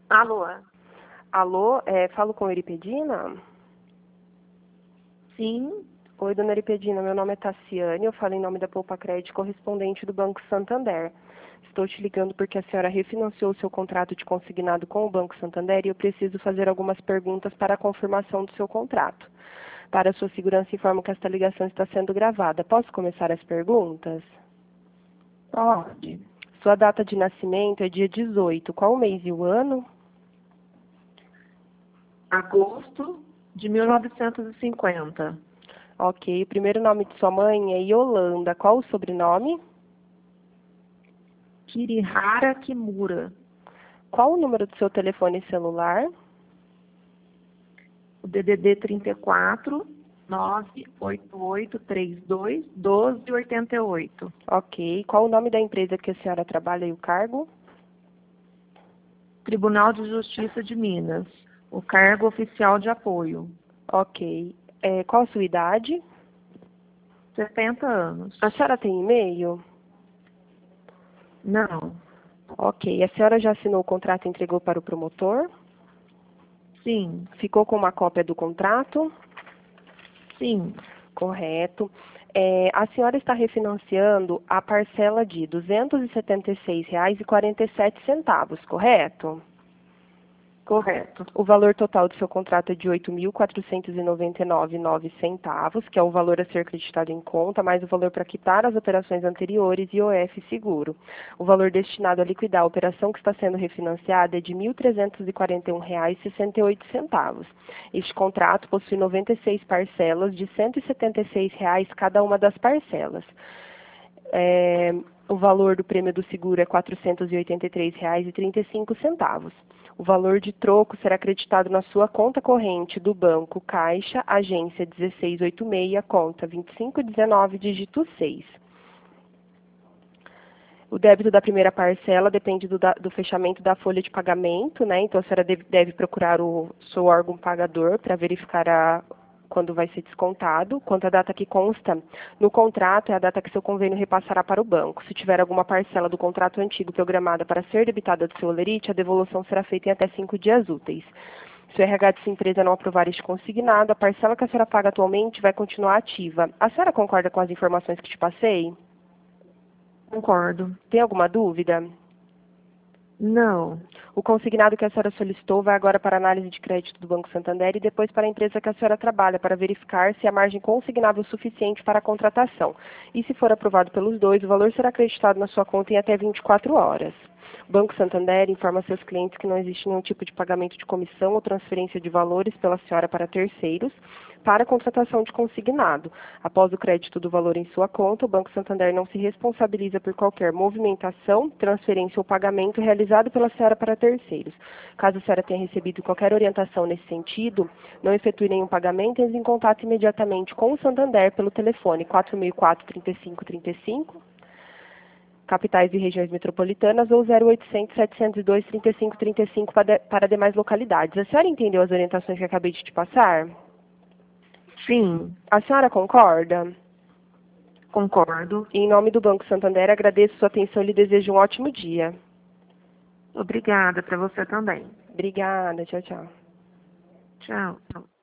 Alô? Alô, falo com Euripedina? Sim, Oi, dona Euripedina, meu nome é Tassiane, eu falo em nome da Poupa Crédito correspondente do Banco Santander. Estou te ligando porque a senhora refinanciou o seu contrato de consignado com o Banco Santander e eu preciso fazer algumas perguntas para a confirmação do seu contrato. Para a sua segurança, informo que esta ligação está sendo gravada. Posso começar as perguntas? pode. Sua data de nascimento é dia 18. Qual o mês e o ano? Agosto de 1950. Ok. O primeiro nome de sua mãe é Yolanda. Qual o sobrenome? Kirihara Kimura. Qual o número do seu telefone celular? O DDD 34 98832 1288. Ok. Qual o nome da empresa que a senhora trabalha e o cargo? Tribunal de Justiça de Minas. O cargo oficial de apoio. Ok. Qual a sua idade? 70 anos. A senhora tem e-mail? Não. Ok. A senhora já assinou o contrato e entregou para o promotor? Sim. Ficou com uma cópia do contrato? Sim. Correto. A senhora está refinanciando a parcela de R$ 276,47, correto? Correto. O valor total do seu contrato é de R$ 8.499,09, que é o valor a ser acreditado em conta, mais o valor para quitar as operações anteriores e IOF seguro. O valor destinado a liquidar a operação que está sendo refinanciada é de R$ 1.341,68. Este contrato possui 96 parcelas de R$ 176 cada uma das parcelas. O valor do prêmio do seguro é R$ 483,35. O valor de troco será acreditado na sua conta corrente do banco Caixa, agência 1686, conta 2519, dígito 6. O débito da primeira parcela depende do fechamento da folha de pagamento, né? Então a senhora deve procurar o seu órgão pagador para verificar quando vai ser descontado. Quanto à data que consta no contrato, é a data que seu convênio repassará para o banco. Se tiver alguma parcela do contrato antigo programada para ser debitada do seu holerite, a devolução será feita em até 5 dias úteis. Se o RH de sua empresa não aprovar este consignado, a parcela que a senhora paga atualmente vai continuar ativa. A senhora concorda com as informações que te passei? Concordo. Tem alguma dúvida? Não. O consignado que a senhora solicitou vai agora para a análise de crédito do Banco Santander e depois para a empresa que a senhora trabalha, para verificar se a margem consignável é suficiente para a contratação. E se for aprovado pelos dois, o valor será acreditado na sua conta em até 24 horas. O Banco Santander informa a seus clientes que não existe nenhum tipo de pagamento de comissão ou transferência de valores pela senhora para terceiros para a contratação de consignado. Após o crédito do valor em sua conta, o Banco Santander não se responsabiliza por qualquer movimentação, transferência ou pagamento realizado pela senhora para terceiros. Caso a senhora tenha recebido qualquer orientação nesse sentido, não efetue nenhum pagamento, entre em contato imediatamente com o Santander pelo telefone 4004-3535, capitais e regiões metropolitanas, ou 0800-702-3535 para demais localidades. A senhora entendeu as orientações que acabei de te passar? Sim. A senhora concorda? Concordo. Em nome do Banco Santander, agradeço sua atenção e lhe desejo um ótimo dia. Obrigada para você também. Obrigada, tchau, tchau. Tchau.